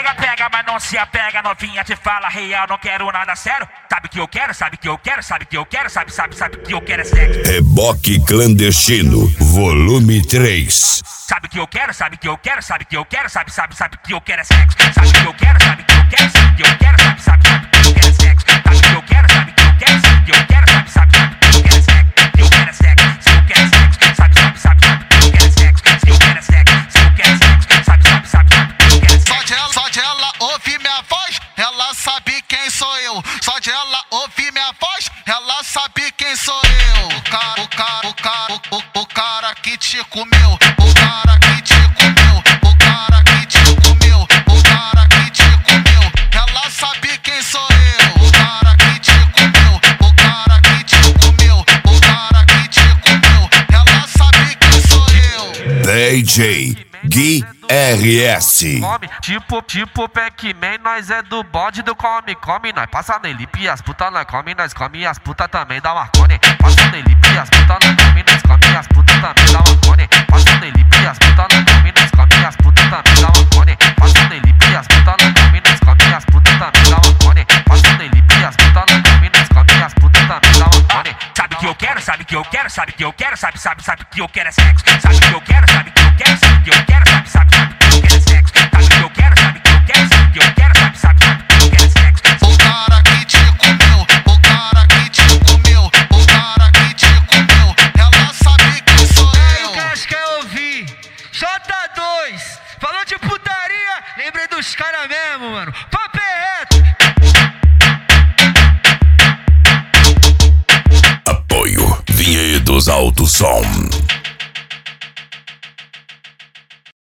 Pega, pega, mas não se apega, novinha te fala real, não quero nada sério. Sabe que eu quero, sabe que eu quero, sabe que eu quero, sabe que eu quero é sexo. Reboque Clandestino, volume 3. Sabe que eu quero, sabe que eu quero, sabe que eu quero, sabe que eu quero é sexo. Sabe que eu quero, sabe que eu quero, sabe que eu quero, sabe que eu quero é sexo. Sabe que eu quero, sabe que eu quero, sabe que eu quero, sabe que eu quero é sexo. Que eu quero é sexo, se eu quero é sexo, sabe que eu quero é sexo. Se eu quero é sexo, se eu quero é sexo, sabe que eu quero é sexo. Só de ela ouvir minha voz, ela sabe quem sou eu. Só de ela ouvir minha voz, ela sabe quem sou eu. O cara que te comeu, o cara que te comeu, o cara que te comeu, o cara que te comeu, ela sabe quem sou eu. O cara que te comeu, o cara que te comeu, o cara que te comeu, ela sabe quem sou eu. DJ Gui RS. Come, tipo Pac-Man, nós é do bode do come, nós passa nele, as puta nós come e as puta também dá Marconi. Passa nele, as puta nós come e as puta também dá Marconi. Passa nele, as puta nós come e as puta também dá Marconi. Passa nele, as puta nós come e as puta também dá Marconi. Passa nele, as puta nós come e as puta também dá Marconi. Sabe que eu quero, sabe que eu quero, sabe que eu quero, sabe que eu quero é sexo. Sabe que eu quero, sabe que eu quero, sabe que eu quero, sabe que eu quero é sexo. Sabe que eu quero, sabe que eu quero, sabe que eu quero, sabe que eu quero é sexo. O cara que te comeu, o cara que te comeu, o cara que te comeu, ela sabe quem sou eu. O Cash quer ouvir J2, falou de putaria, lembrei dos caras mesmo, mano. Papo é reto. Apoio Vinhedos Alto Som.